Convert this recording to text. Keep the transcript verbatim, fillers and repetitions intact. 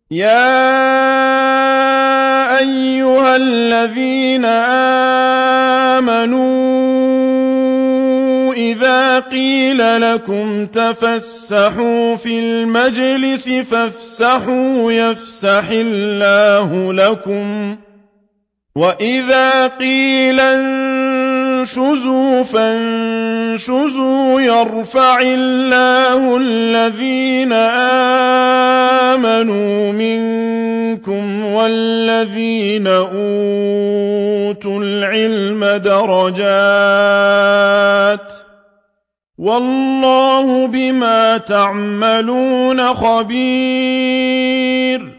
يَا أَيُّهَا الَّذِينَ آمَنُوا إِذَا قِيلَ لَكُمْ تَفَسَّحُوا فِي الْمَجْلِسِ فَافْسَحُوا يَفْسَحِ اللَّهُ لَكُمْ ۖ وَإِذَا قِيلَ انشُزُوا فَانشُزُوا يَرْفَعِ اللَّهُ الَّذِينَ آمَنُوا مِنكُمْ وَالَّذِينَ أُوتُوا الْعِلْمَ دَرَجَاتٍ ۚ وَاللَّهُ بِمَا تَعْمَلُونَ خَبِيرٌ